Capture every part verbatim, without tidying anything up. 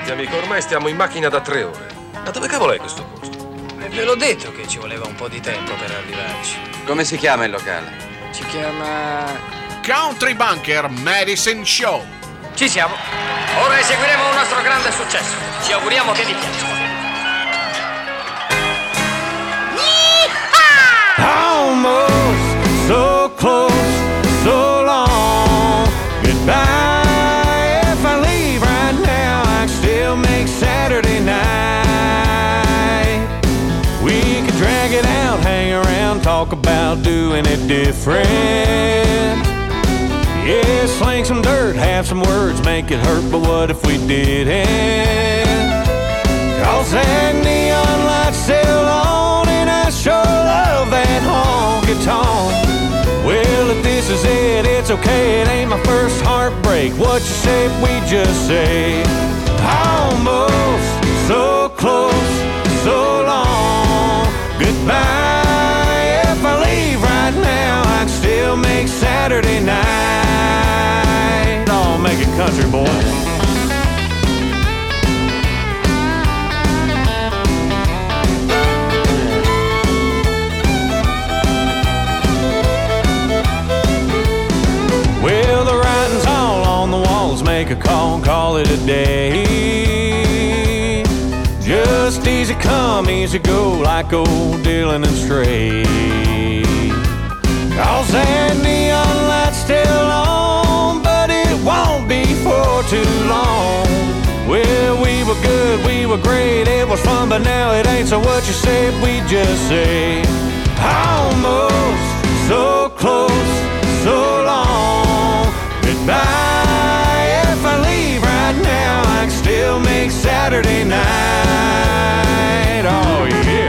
Senti amico, ormai stiamo in macchina da tre ore. Ma dove cavolo è questo posto? E ve l'ho detto che ci voleva un po' di tempo per arrivarci. Come si chiama il locale? Si chiama... Country Bunker Medicine Show. Ci siamo. Ora eseguiremo un nostro grande successo. Ci auguriamo che vi piaccia. Almost so close, so long. Goodbye. If I leave right now, I can still make Saturday night. We could drag it out, hang around, talk about doing it different. Yeah, sling some dirt, have some words, make it hurt, but what if we didn't? Cause that neon light's still on, and I sure love that honky-tonk. Well, if this is it, it's okay, it ain't my first heartbreak. What you say, we just say almost so close, so long. Goodbye. If I leave right now, I can still make Saturday night. Oh, make it country, boy. Well, the writing's all on the walls. Make a call and call it a day. Just easy come, easy go, like old Dylan and Stray. Cause that neon light's still on, but it won't be for too long. Well, we were good, we were great, it was fun, but now it ain't. So what you say, we just say almost so close, so long. Goodbye. If I leave right now, I can still make Saturday night. Oh yeah.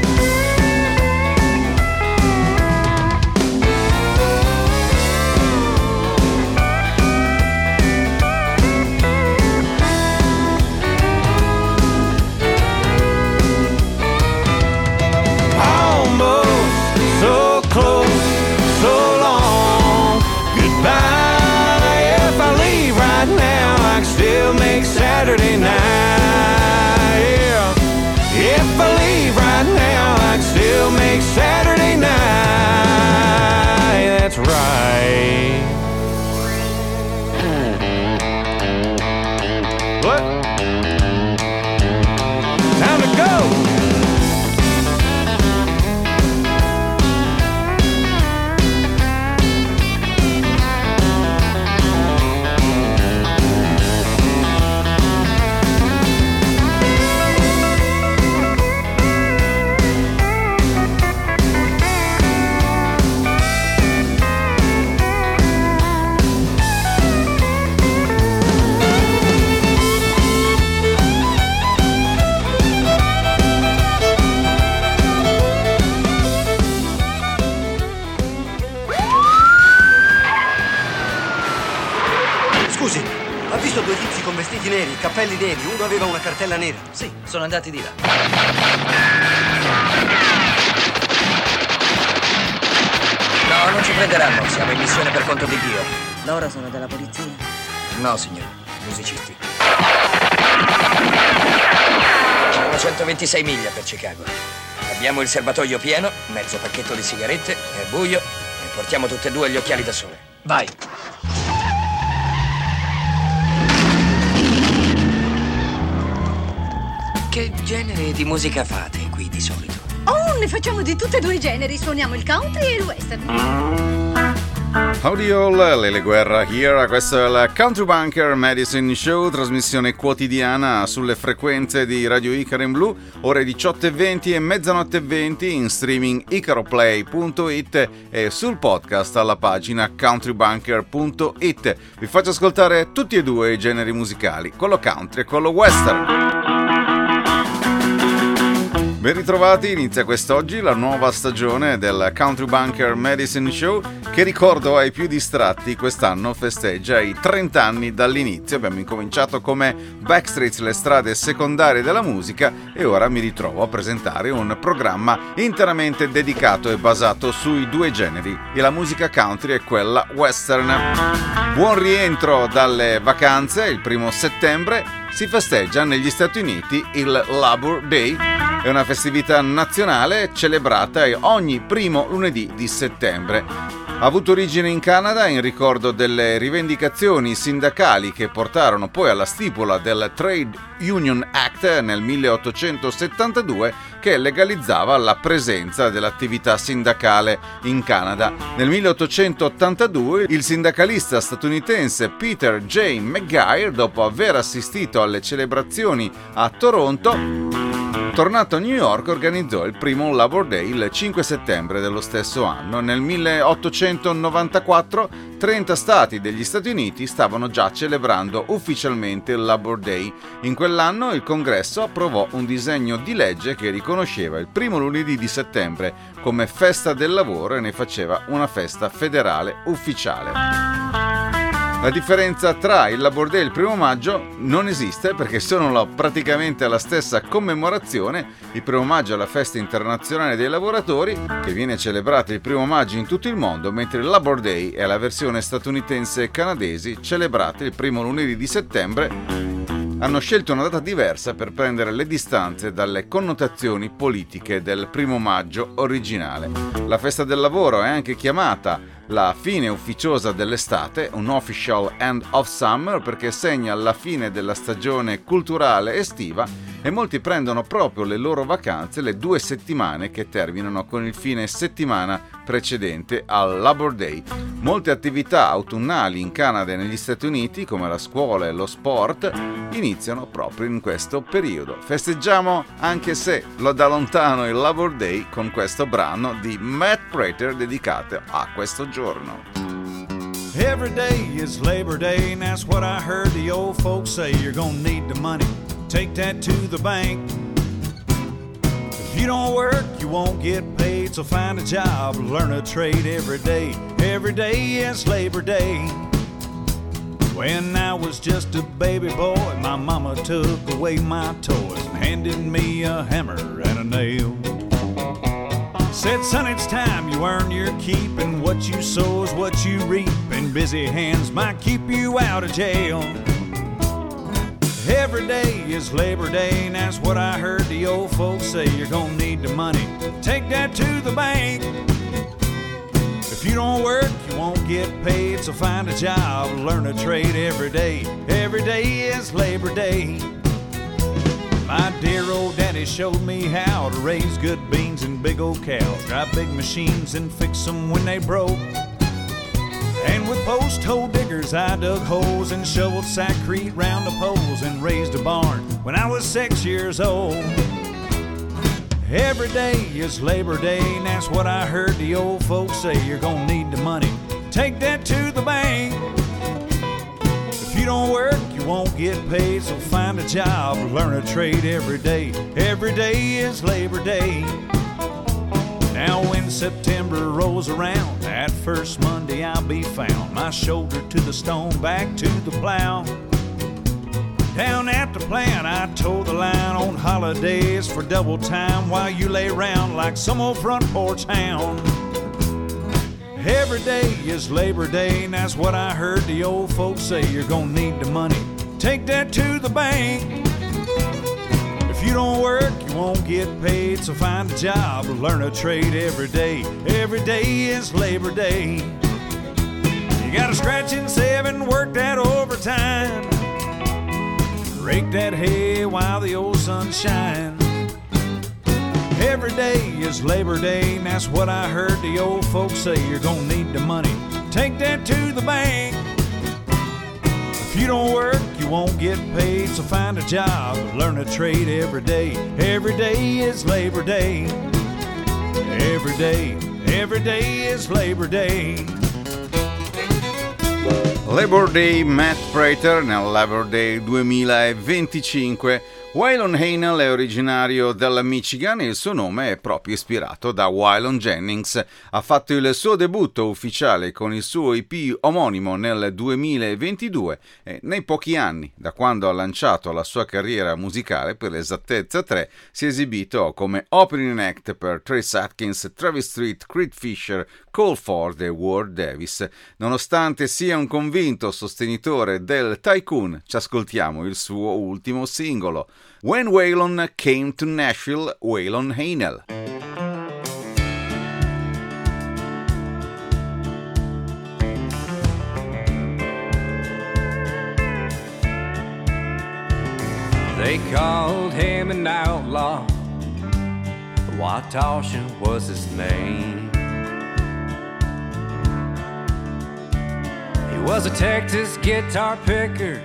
Almost so close, so long. Goodbye. If I leave right now, I can still make Saturday night. Yeah. If I leave right now, I can still make Saturday night. That's right. What? Time to go. Scusi, ha visto due tizi con vestiti neri, cappelli neri, uno aveva una cartella nera? Sì, sono andati di là. No, non ci prenderanno, siamo in missione per conto di Dio. Loro sono della polizia? No, signore, musicisti. Sono centoventisei miglia per Chicago. Abbiamo il serbatoio pieno, mezzo pacchetto di sigarette, è buio e portiamo tutte e due gli occhiali da sole. Vai! Che genere di musica fate qui di solito? Oh, ne facciamo di tutti e due i generi. Suoniamo il country e il western. Howdy all, Lele Guerra here, questo è il Country Bunker Medicine Show, trasmissione quotidiana sulle frequenze di Radio Icaro in Blu, ore diciotto e venti e mezzanotte e venti in streaming icaroplay punto it e sul podcast alla pagina countrybunker punto it. Vi faccio ascoltare tutti e due i generi musicali, quello country e quello western. Ben ritrovati, inizia quest'oggi la nuova stagione del Country Bunker Medicine Show che, ricordo ai più distratti, quest'anno festeggia i trenta anni dall'inizio. Abbiamo incominciato come Backstreet, le strade secondarie della musica, e ora mi ritrovo a presentare un programma interamente dedicato e basato sui due generi, e la musica country e quella western. Buon rientro dalle vacanze, il primo settembre. si festeggia negli Stati Uniti il Labor Day. È una festività nazionale celebrata ogni primo lunedì di settembre. Ha avuto origine in Canada in ricordo delle rivendicazioni sindacali che portarono poi alla stipula del Trade Union Act nel milleottocentosettantadue, che legalizzava la presenza dell'attività sindacale in Canada. Nel milleottocentottantadue il sindacalista statunitense Peter J. McGuire, dopo aver assistito alle celebrazioni a Toronto, tornato a New York, organizzò il primo Labor Day il cinque settembre dello stesso anno. Nel milleottocentonovantaquattro trenta stati degli Stati Uniti stavano già celebrando ufficialmente il Labor Day. In quell'anno il Congresso approvò un disegno di legge che riconosceva il primo lunedì di settembre come festa del lavoro e ne faceva una festa federale ufficiale. La differenza tra il Labor Day e il primo maggio non esiste, perché sono praticamente la stessa commemorazione. Il primo maggio è la festa internazionale dei lavoratori, che viene celebrata il primo maggio in tutto il mondo, mentre il Labor Day è la versione statunitense e canadese, celebrata il primo lunedì di settembre. Hanno scelto una data diversa per prendere le distanze dalle connotazioni politiche del primo maggio originale. La festa del lavoro è anche chiamata la fine ufficiosa dell'estate, un official end of summer, perché segna la fine della stagione culturale estiva e molti prendono proprio le loro vacanze le due settimane che terminano con il fine settimana precedente al Labor Day. Molte attività autunnali in Canada e negli Stati Uniti, come la scuola e lo sport, iniziano proprio in questo periodo. Festeggiamo, anche se lo da lontano, il Labor Day con questo brano di Matt Prater dedicato a questo giorno. Every day is Labor Day, and that's what I heard the old folks say. You're gonna need the money, take that to the bank. If you don't work, you won't get paid, so find a job, learn a trade every day. Every day is Labor Day. When I was just a baby boy, my mama took away my toys and handed me a hammer and a nail. Said, son, it's time you earn your keep, and what you sow is what you reap, and busy hands might keep you out of jail. Every day is Labor Day, and that's what I heard the old folks say. You're gonna need the money, take that to the bank. If you don't work, you won't get paid, so find a job, learn a trade every day. Every day is Labor Day. My dear old daddy showed me how to raise good beans and big old cows, drive big machines and fix them when they broke. And with post hole diggers I dug holes and shoveled sackcrete round the poles and raised a barn when I was six years old. Every day is Labor Day, and that's what I heard the old folks say. You're gonna need the money, take that to the bank. If you don't work, you won't get paid, so find a job, learn a trade every day. Every day is Labor Day. Now when September rolls around, that first Monday I'll be found, my shoulder to the stone, back to the plow. Down at the plant I toe the line on holidays for double time, while you lay around like some old front porch hound. Every day is Labor Day, and that's what I heard the old folks say. You're gonna need the money, take that to the bank. If you don't work, you won't get paid, so find a job, learn a trade every day. Every day is Labor Day. You gotta scratch and save and work that overtime, rake that hay while the old sun shines. Every day is Labor Day, and that's what I heard the old folks say. You're gonna need the money, take that to the bank. If you don't work, you won't get paid, so find a job, learn a trade every day. Every day is Labor Day. Every day, every day is Labor Day. Labor Day, Matt Prater nel Labor Day duemilaventicinque. Waylon Hanel è originario della Michigan e il suo nome è proprio ispirato da Waylon Jennings. Ha fatto il suo debutto ufficiale con il suo E P omonimo nel duemilaventidue e nei pochi anni da quando ha lanciato la sua carriera musicale, per l'esattezza tre, si è esibito come opening act per Trace Atkins, Travis Street, Creed Fisher, Cole Ford e Ward Davis. Nonostante sia un convinto convinto sostenitore del tycoon, ci ascoltiamo il suo ultimo singolo, When Waylon Came to Nashville, Waylon Hanel. They called him an outlaw, Watosha was his name. He was a Texas guitar picker,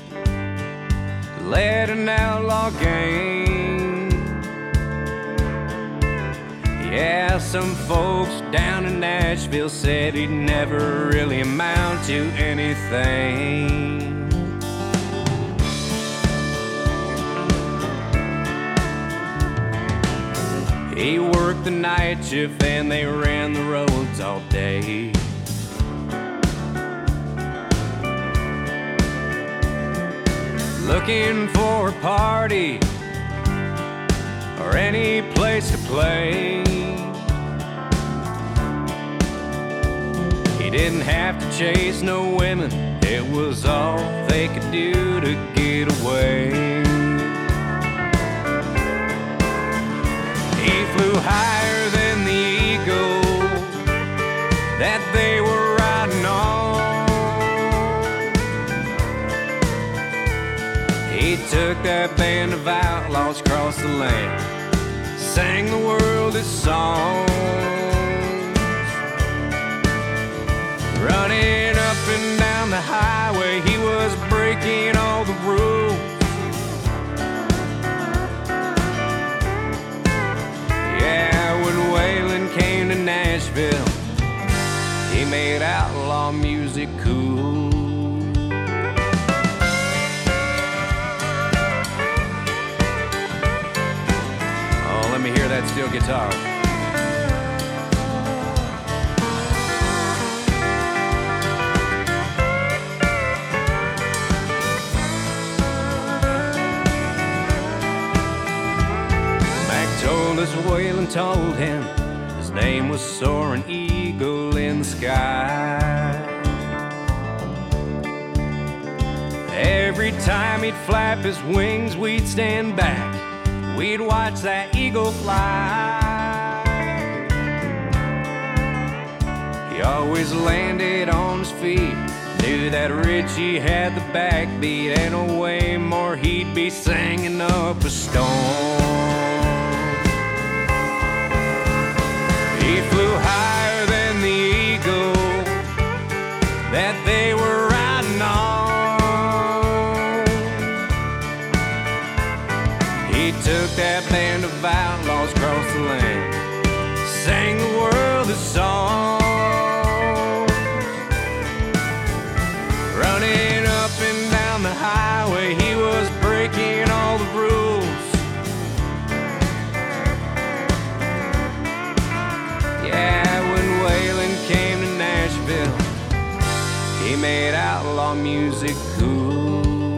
led an outlaw gang. Yeah, some folks down in Nashville said he'd never really amount to anything. He worked the night shift and they ran the roads all day. Looking for a party or any place to play. He didn't have to chase no women, it was all they could do to get away. He flew higher than the eagle that they were riding on. He took that band of outlaws across the land, sang the world his songs, running up and down the highway. He was breaking all the rules. Came to Nashville, he made outlaw music cool. Oh, let me hear that steel guitar. Mac told us, Waylon told him, his name was Soaring Eagle in the sky. Every time he'd flap his wings, we'd stand back. We'd watch that eagle fly. He always landed on his feet, knew that Richie had the backbeat, and a way more he'd be singing up a storm. He flew higher than the eagle that they were riding on. He took that band of outlaws across the land, sang the world his songs, running up and down the highway. He was breaking all the rules. He made outlaw music cool.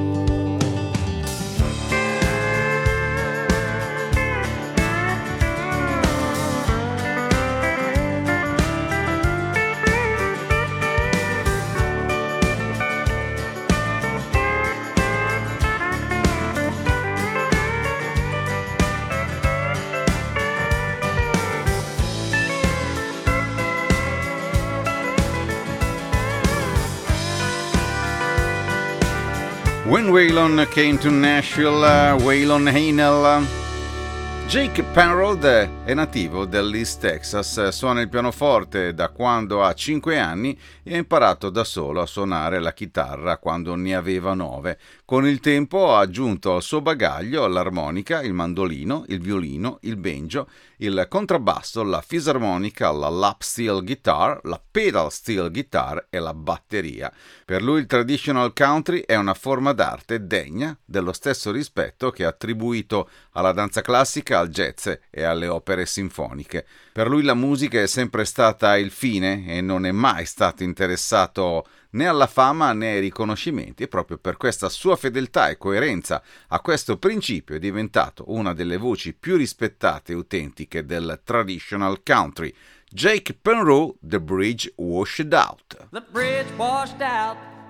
When Waylon Came to Nashville, uh, Waylon Hanel. Jake Penrod è nativo dell'East Texas, suona il pianoforte da quando ha cinque anni e ha imparato da solo a suonare la chitarra quando ne aveva nove. Con il tempo ha aggiunto al suo bagaglio l'armonica, il mandolino, il violino, il banjo, il contrabbasso, la fisarmonica, la lap steel guitar, la pedal steel guitar e la batteria. Per lui il traditional country è una forma d'arte degna dello stesso rispetto che ha attribuito alla danza classica, al jazz e alle opere sinfoniche. Per lui la musica è sempre stata il fine e non è mai stato interessato né alla fama né ai riconoscimenti, e proprio per questa sua fedeltà e coerenza a questo principio è diventato una delle voci più rispettate e autentiche del traditional country. Jake Penrod, The Bridge Washed Out. The bridge washed out,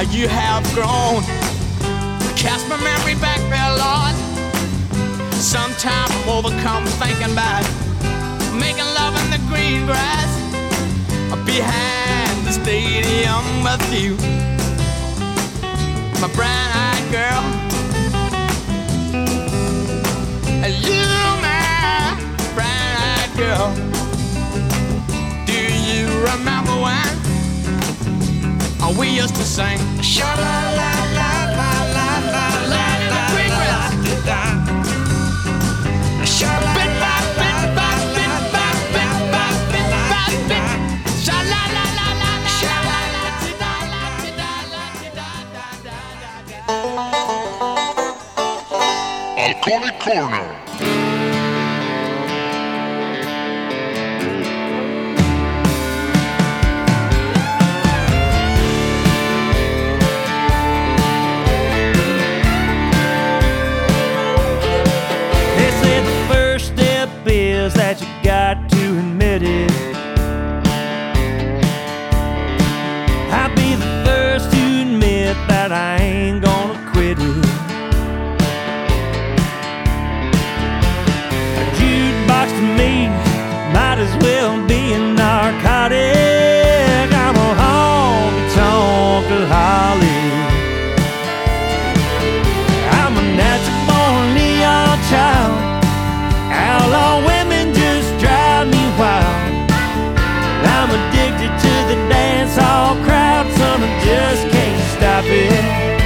you have grown. Cast my memory back there, Lord. Sometimes I'm overcome thinking about making love in the green grass behind the stadium with you, my brown-eyed girl. You, my brown-eyed girl. Do you remember when we used to sing? Sha-la-la-la-la-la-la-la in the green grass. Bit by bit by bit by bit by bit by bit. Alcoholic Corner. They say the first step is that you got to admit it. I'll be the first to admit that I ain't gonna quit it. A jukebox to me might as well be a narcotic. I'm a honky-tonk alcoholic. I'm a natural-born neon child. Outlaw women just drive me wild. I'm addicted to the dance hall crowd, son, I just can't stop it.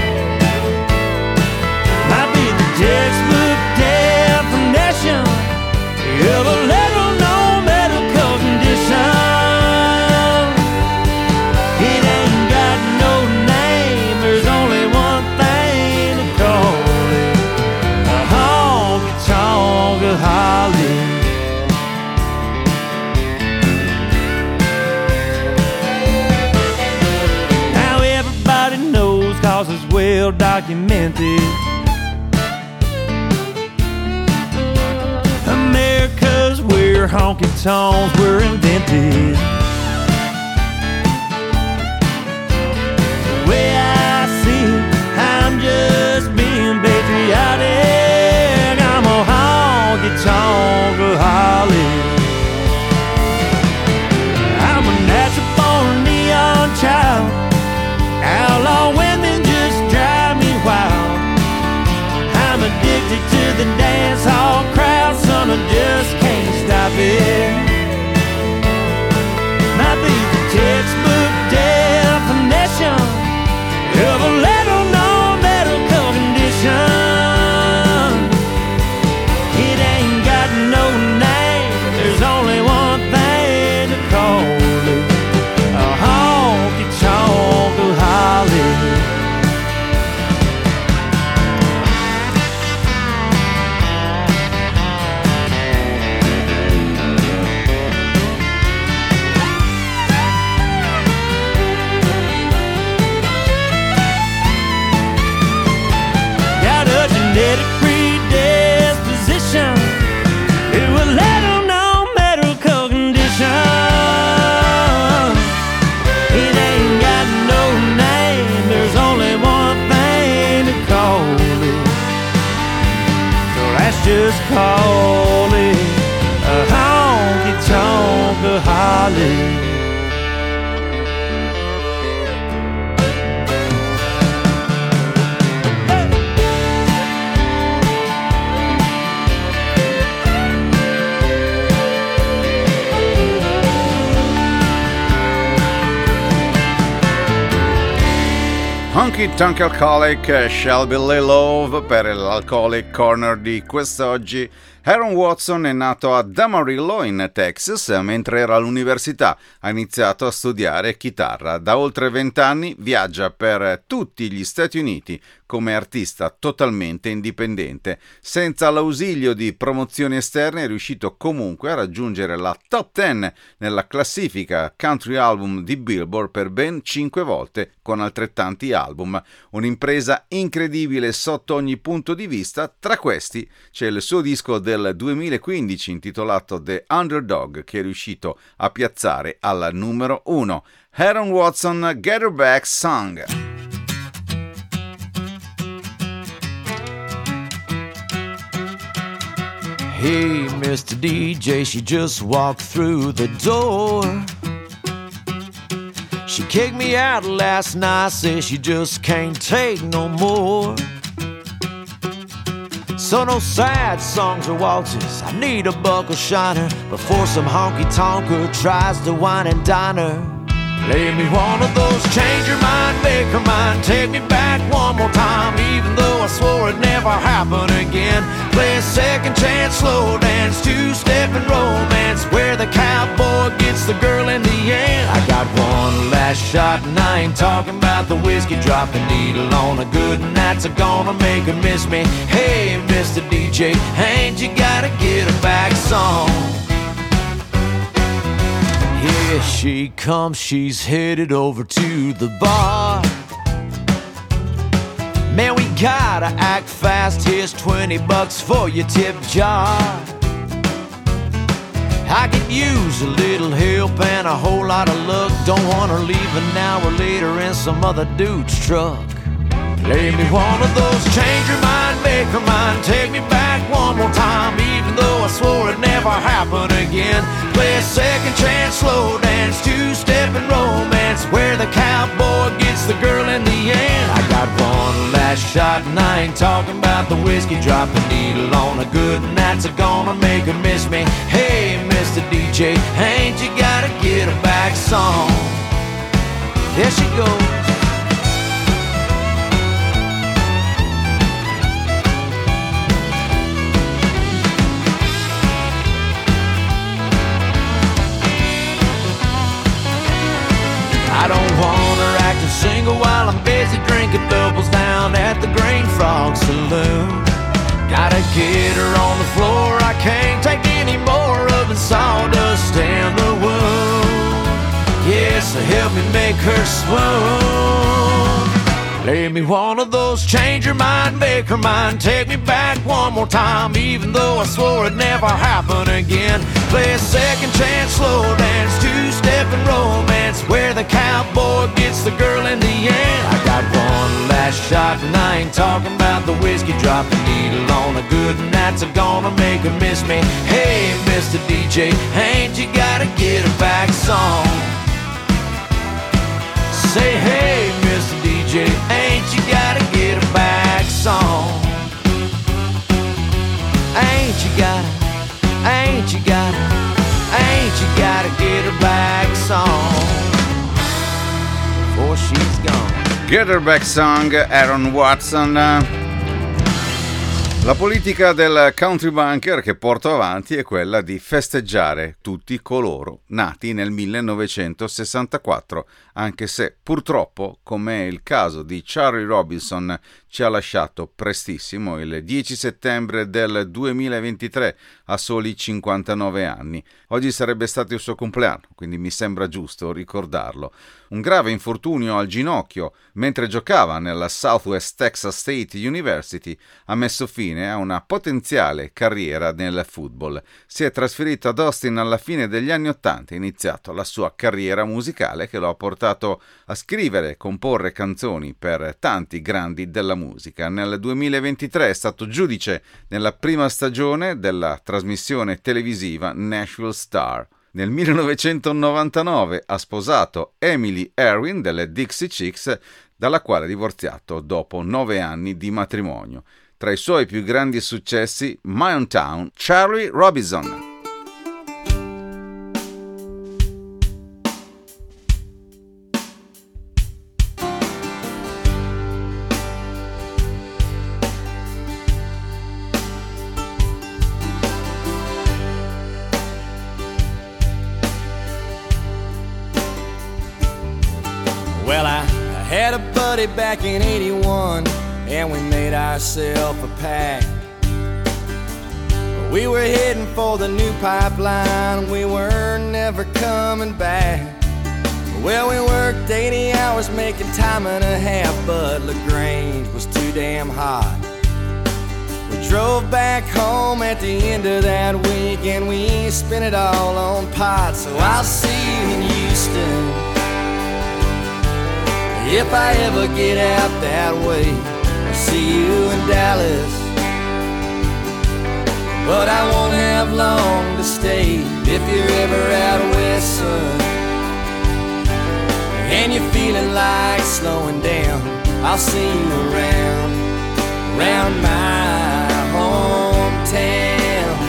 Might be the textbook definition of a little known medical condition. It ain't got no name, there's only one thing to call it: a honky-tonk alcoholic. Cause it's well documented. America's where honky-tonks were invented. The way I see it, I'm just being patriotic. I'm a honky-tonk alcoholic. I'm a natural-born neon child. Outlaw women just drive me wild. I'm addicted to the dance hall crowd, son, I just can't stop it. Might be the textbook definition of a little known medical condition. It ain't got no name, there's only one thing to call it: a honky-tonk alcoholic. Got a genetic predisposition to a little known medical condition. It ain't got no name, there's only one thing to call it. So let's just call it a honky-tonk alcoholic. Honky-tonk alcoholic, Shelby Lee Love per l'Alcoholic Corner di quest'oggi. Aaron Watson è nato a Amarillo, in Texas, mentre era all'università. Ha iniziato a studiare chitarra. Da oltre vent'anni viaggia per tutti gli Stati Uniti come artista totalmente indipendente. Senza l'ausilio di promozioni esterne è riuscito comunque a raggiungere la top dieci nella classifica country album di Billboard per ben cinque volte con altrettanti album. Un'impresa incredibile sotto ogni punto di vista. Tra questi c'è il suo disco del duemilaquindici intitolato The Underdog, che è riuscito a piazzare al numero uno. Aaron Watson, Get Her Back Song. Hey, Mister D J, she just walked through the door. She kicked me out last night, says she just can't take no more. So no sad songs or waltzes, I need a buckle shiner before some honky-tonker tries to wine and dine her. Play me one of those, change your mind, make her mine, take me back one more time, even though I swore it'd never happen again. Play a second chance, slow dance, two-step and romance, where the cowboy gets the girl in the end. I got one last shot and I ain't talking about the whiskey dropping needle on a good night's gonna make her miss me. Hey, Mister D J, ain't you gotta get her back song? Here she comes, she's headed over to the bar. Man, we gotta act fast, here's twenty bucks for your tip jar. I could use a little help and a whole lot of luck. Don't wanna leave an hour later in some other dude's truck. Play me one of those, change your mind, make her mine, take me back one more time, even though I swore it'd never happen again. Play a second chance, slow dance, two-step and romance, where the cowboy gets the girl in the end. I got one last shot and I ain't talking about the whiskey dropping needle on a good night's gonna make her miss me. Hey, Mister D J, ain't you gotta get her back song? There she goes. I don't want her acting single while I'm busy drinking doubles down at the Green Frog Saloon. Gotta get her on the floor, I can't take any more rubbing sawdust in the wound. Yes, help me make her swoon. Play me one of those, change your mind, make her mine, take me back one more time, even though I swore it'd never happen again. Play a second chance, slow dance, two-step and romance, where the cowboy gets the girl in the end. I got one last shot and I ain't talking about the whiskey dropping needle on a good night's gonna make her miss me. Hey, Mister D J, ain't you gotta get her back song? Say, hey, Mister D J, ain't you gotta get her back song? Ain't you gotta, ain't you gotta, ain't you gotta get her back song before she's gone. Get Her Back Song, Aaron Watson. La politica del country bunker che porto avanti è quella di festeggiare tutti coloro nati nel millenovecentosessantaquattro, anche se purtroppo, come è il caso di Charlie Robinson, ci ha lasciato prestissimo il dieci settembre del duemilaventitré a soli cinquantanove anni. Oggi sarebbe stato il suo compleanno, quindi mi sembra giusto ricordarlo. Un grave infortunio al ginocchio mentre giocava nella Southwest Texas State University ha messo fine a una potenziale carriera nel football. Si è trasferito ad Austin alla fine degli anni Ottanta e ha iniziato la sua carriera musicale che lo ha portato a scrivere e comporre canzoni per tanti grandi della musica. Nel duemilaventitré è stato giudice nella prima stagione della trasmissione televisiva Nashville Star. Nel millenovecentonovantanove ha sposato Emily Erwin delle Dixie Chicks, dalla quale è divorziato dopo nove anni di matrimonio. Tra i suoi più grandi successi, My Own Town, Charlie Robinson. Well, I, I had a buddy back in eighty-one, and we made ourselves a pact. We were heading for the new pipeline, we were never coming back. Well, we worked eighty hours making time and a half, but LaGrange was too damn hot. We drove back home at the end of that week, and we spent it all on pot. So I'll see you in Houston if I ever get out that way. I'll see you in Dallas, but I won't have long to stay. If you're ever out west, son, and you're feeling like slowing down, I'll see you around, around my hometown.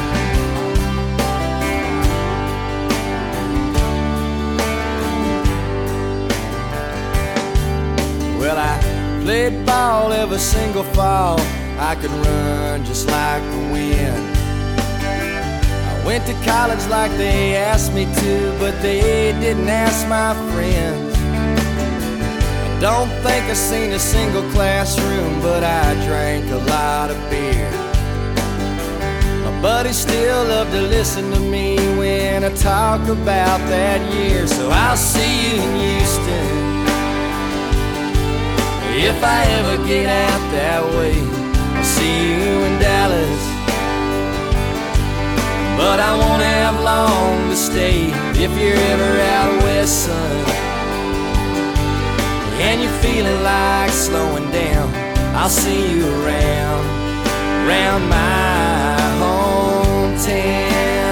Well, I played ball every single fall. I could run just like the wind. I went to college like they asked me to, but they didn't ask my friends. I don't think I seen a single classroom, but I drank a lot of beer. My buddies still love to listen to me when I talk about that year. So I'll see you in Houston if I ever get out that way. I'll see you in Dallas, but I won't have long to stay. If you're ever out west, son, and you're feeling like slowing down, I'll see you around, around my hometown.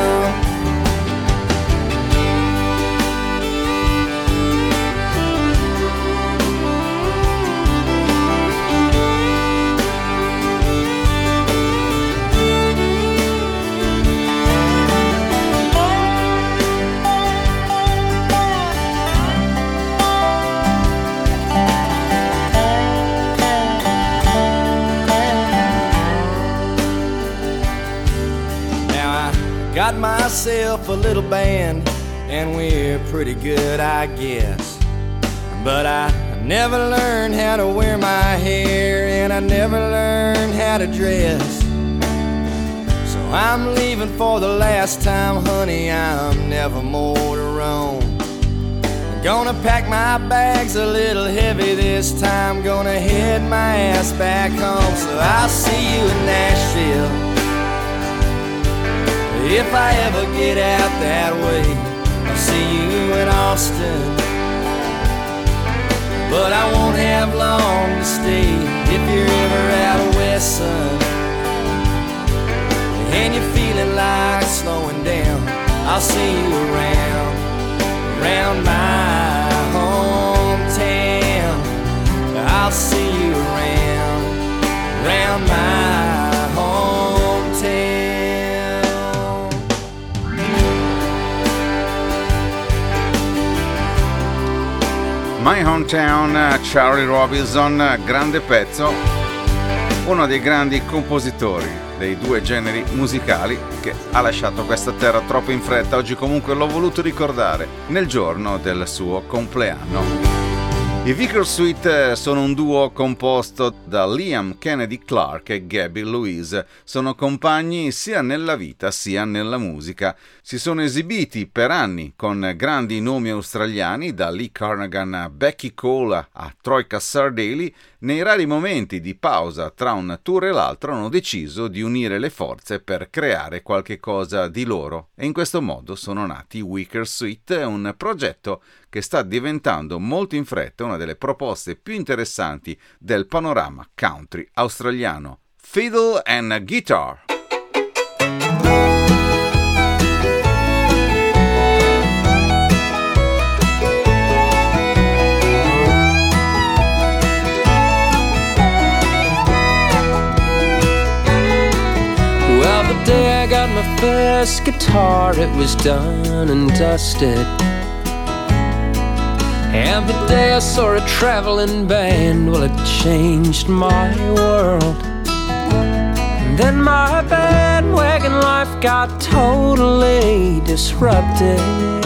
Got myself a little band, and we're pretty good, I guess. But I never learned how to wear my hair, and I never learned how to dress. So I'm leaving for the last time, honey, I'm never more to roam. I'm gonna pack my bags a little heavy this time, gonna head my ass back home. So I'll see you in Nashville if I ever get out that way. I'll see you in Austin, but I won't have long to stay. If you're ever out west, son, and you're feeling like slowing down, I'll see you around, around my hometown. I'll see you around, around my hometown. My Hometown, Charlie Robinson, grande pezzo, uno dei grandi compositori dei due generi musicali che ha lasciato questa terra troppo in fretta. Oggi comunque l'ho voluto ricordare nel giorno del suo compleanno. I Vickers Suite sono un duo composto da Liam Kennedy Clark e Gabby Louise. Sono compagni sia nella vita sia nella musica. Si sono esibiti per anni con grandi nomi australiani, da Lee Carnagan a Becky Cole a Troika Sardelli. Nei rari momenti di pausa tra un tour e l'altro hanno deciso di unire le forze per creare qualche cosa di loro, e in questo modo sono nati i Vickers Suite, un progetto che sta diventando molto in fretta una delle proposte più interessanti del panorama country australiano. Fiddle and Guitar. Well, the day I got my first guitar, it was done and dusted. And the day I saw a traveling band, well, it changed my world. And then my bandwagon life got totally disrupted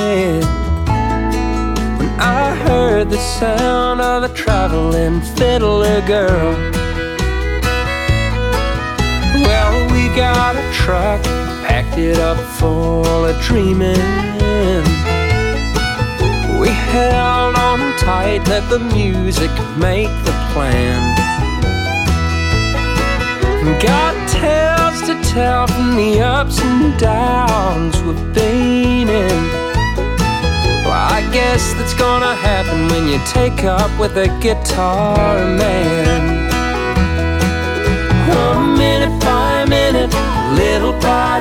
when I heard the sound of a traveling fiddler girl. Well, we got a truck, packed it up full of dreaming. We held on tight, let the music make the plan. Got tales to tell from the ups and downs we've been in. Well, I guess that's gonna happen when you take up with a guitar man. Oh, minute by minute, little by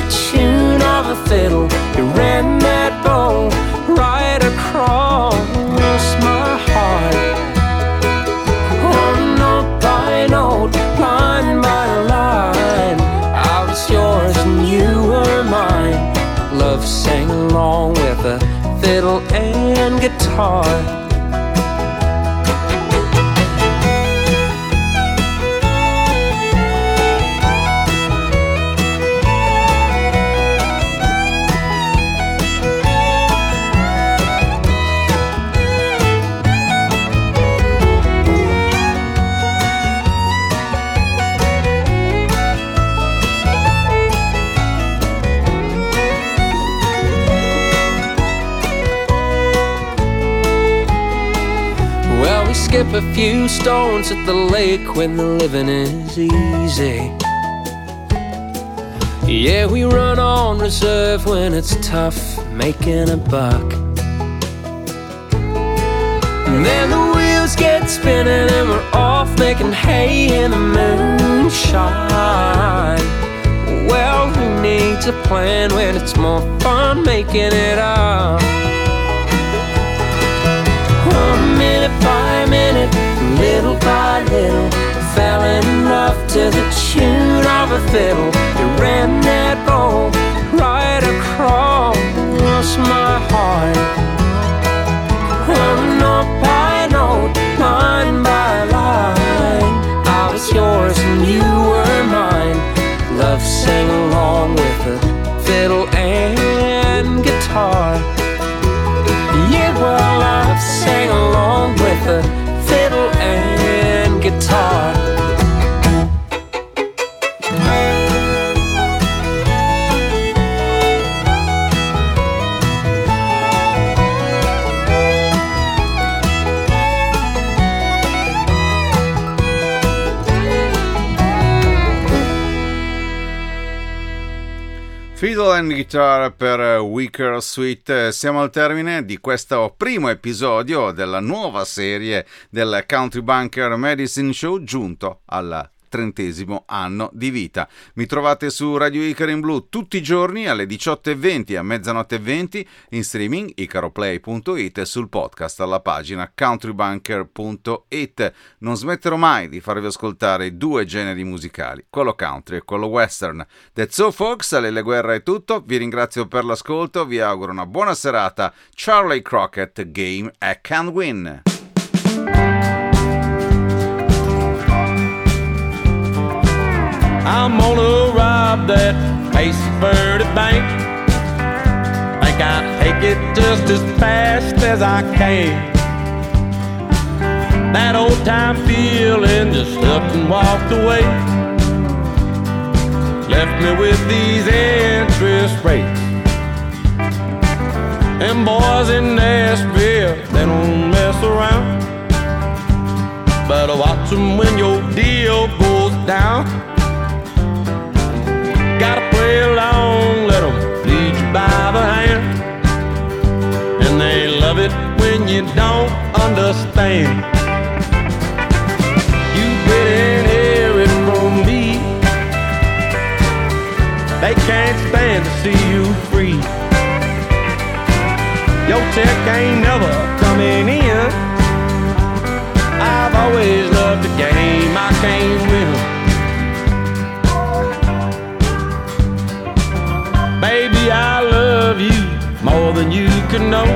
tune of a fiddle. You ran that bow right across my heart. Oh, note by note, line by line, I was yours and you were mine. Love sang along with a fiddle and guitar. Skip a few stones at the lake when the living is easy. Yeah, we run on reserve when it's tough making a buck. And then the wheels get spinning and we're off making hay in the moonshine. Well, who needs a plan when it's more fun making it up? Minute by minute, little by little, fell in love to the tune of a fiddle. You ran that bow right across my heart. Oh, note by note, line by line, I was yours and you were mine. Love sang along with the fiddle and guitar. Yeah, well, love sang along with the fiddle and guitar. Fiddle and Guitar per Weaker Sweet. Siamo al termine di questo primo episodio della nuova serie del Country Bunker Medicine Show, giunto al trentesimo anno di vita. Mi trovate su Radio Icaro in Blu tutti i giorni alle diciotto e venti e a mezzanotte e venti, in streaming icaroplay punto it e sul podcast alla pagina countrybunker punto it. Non smetterò mai di farvi ascoltare due generi musicali, quello country e quello western. That's all folks, Lele Guerra è tutto, vi ringrazio per l'ascolto, vi auguro una buona serata. Charlie Crockett, Game I Can Win. I'm gonna rob that Mesa Verde Bank. Think I'll take it just as fast as I can. That old time feeling just up and walked away. Left me with these interest rates. And boys in Nashville, they don't mess around. Better watch them when your deal goes down. Gotta play along, let them lead you by the hand. And they love it when you don't understand. You didn't hear it from me. They can't stand to see you free. Your check ain't never coming in. I've always loved the game I can't win. Baby, I love you more than you can know.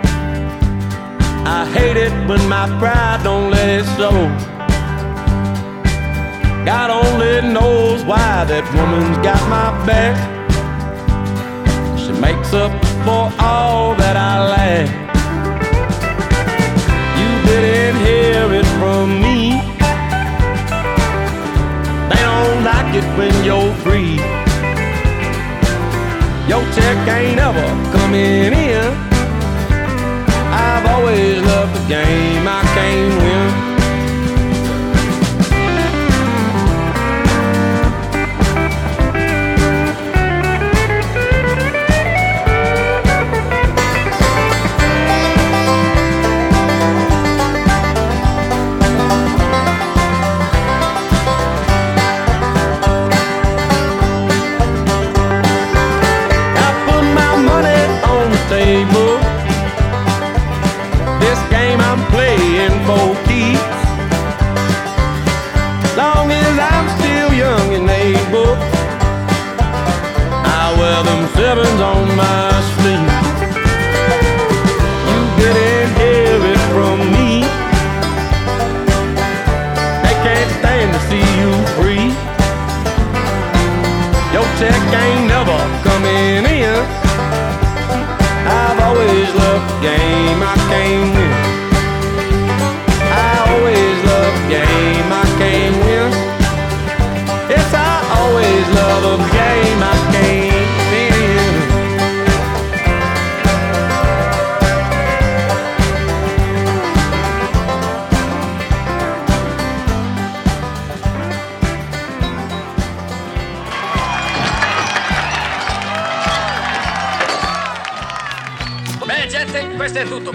I hate it when my pride don't let it show. God only knows why that woman's got my back. She makes up for all that I lack. You didn't hear it from me. They don't like it when you're free. Your check ain't ever coming in. I've always loved the game I can't win.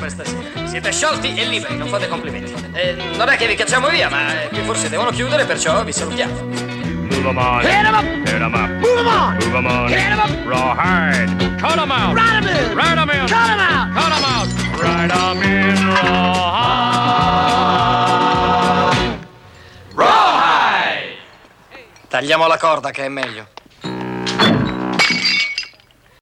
per stasera. Siete sciolti e liberi, non fate complimenti. Eh, non è che vi cacciamo via, ma eh, forse devono chiudere, perciò vi salutiamo. Move 'em on. Hit 'em up. Hit 'em up. Move 'em on. Move 'em on. Hit 'em up. Rawhide. Cut 'em out. Ride 'em in. Ride 'em in. Cut 'em out. Cut 'em out. Ride 'em in. Rawhide. Rawhide. Tagliamo la corda che è meglio.